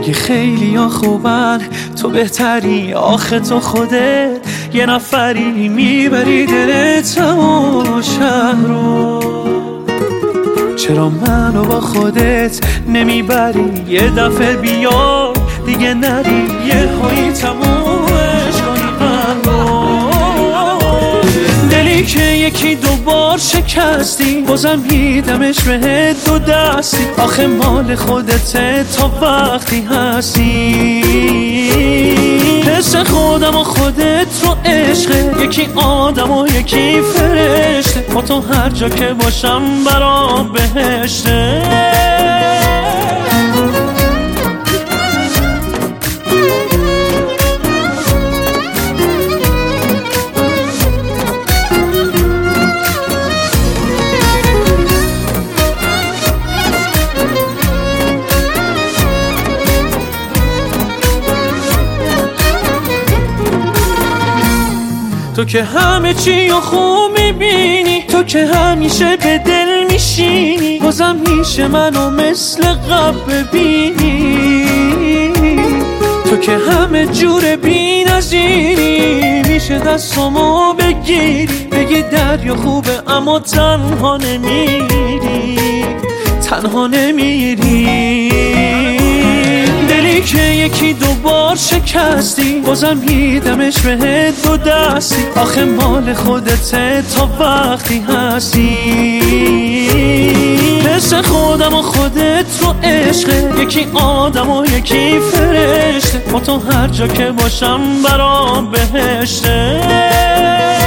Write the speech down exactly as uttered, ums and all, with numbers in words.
میگه خیلی ها خوبن تو بهتری، آخه تو خودت یه نفری میبری دل تمام شهر رو. چرا منو با خودت نمیبری یه دفعه بیای دیگه نری، یه هایی تمومش کنی قلبو. دلی که یکی دوبار شکستی بازم میدمش بهت دو دستی، آخه مال خودته تا وقتی هستی. حس خودم و خودت رو عشقه، یکی آدم و یکی فرشته، با تو هر جا که باشم برام بهشته. تو که همه چی رو خوب میبینی، تو که همیشه به دل میشینی، بازم میشه منو مثل قبل ببینی. تو که همه جور بی نظیری، میشه دستامو بگیری بگی دریا خوبه اما تنها نمیری، تنها نمیری. دلی که یکی دوبار شکستی بازم میدمش بهت دو دستی، آخه مال خودته تا وقتی هستی. حس خودم و خودت رو عشقه، یکی آدم و یکی فرشته، با تو هر جا که باشم برام بهشته.